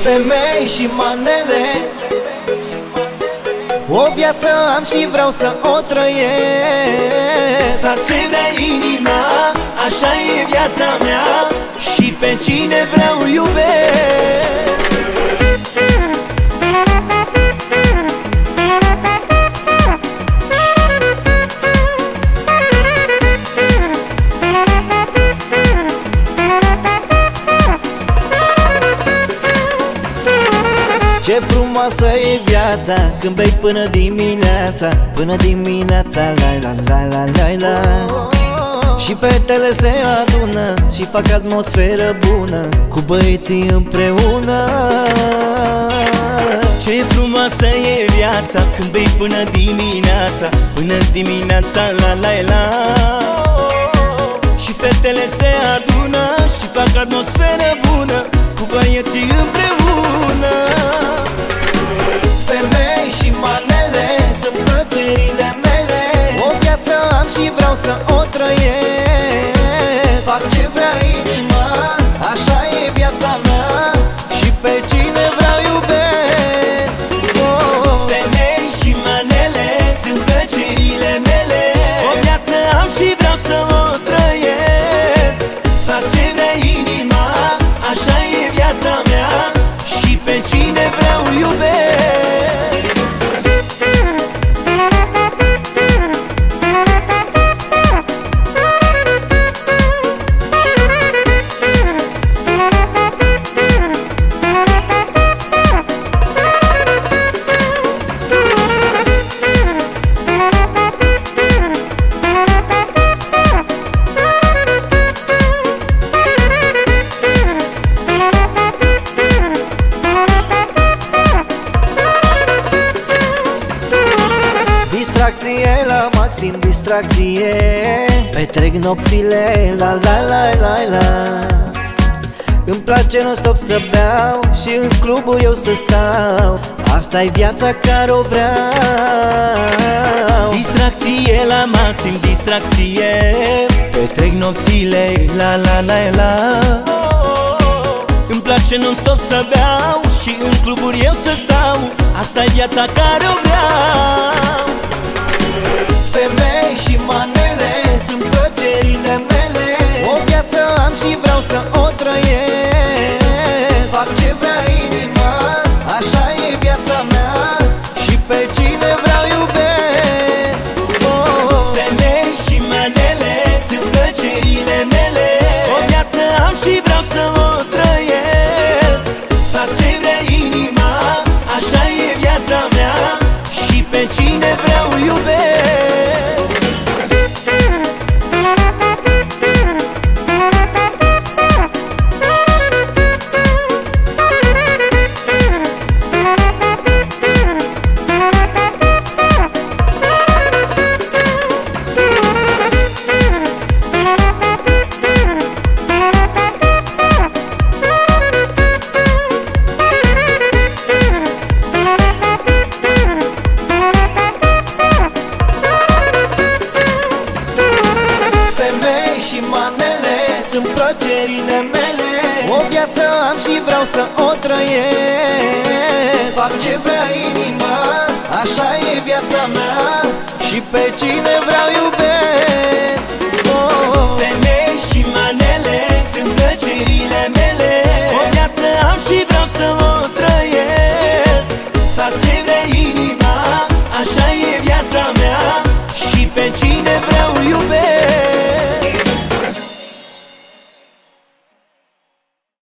Femei și manele, o viață am și vreau să o trăiesc. Fac ce vrea inima, așa e viața mea, și pe cine vreau iubesc. Ce frumoasă e viața când bei până dimineața, până dimineața, la la la la la la. Și fetele se adună și fac atmosferă bună cu băieții împreună. Ce frumoasă e viața când bei până dimineața, până dimineața, la la la. Și fetele se adună și fac atmosferă bună cu băieții împreună. Femei și manele sunt plăcerile mele, o viață am și vreau să o trăiesc. Fac ce vrea inima, așa e viața mea, și pe cine vreau iubesc. Femei și manele sunt plăcerile mele, o viață am și vreau să o trăiesc. Fac ce vrea inima, așa e viața mea, și pe cine vreau iubesc. Distracție la maxim, distracție, petrec nopțile, la la la la la. Îmi place non-stop să beau și în cluburi eu să stau, asta-i viața care o vreau. Distracție la maxim, distracție, petrec nopțile, la la la la. Îmi place non-stop să beau și în cluburi eu să stau, asta-i viața care o vreau. Femei și manele sunt plăcerile mele, o viață am și vreau să o trăiesc. Fac ce vrea inima, așa e viața mea, și pe cine vreau iubesc. Femei și manele sunt plăcerile mele, o viață am și vreau să o trăiesc. Fac ce vrea inima, așa e viața mea, și pe cine vreau iubesc. Și manele sunt plăcerile mele, o viață am și vreau să o trăiesc. Fac ce vrea inima, așa e viața mea, și pe cine vreau iubesc. Femei și manele sunt plăcerile mele, o viață am și vreau să o trăiesc. Fac ce vrea inima, așa e viața mea,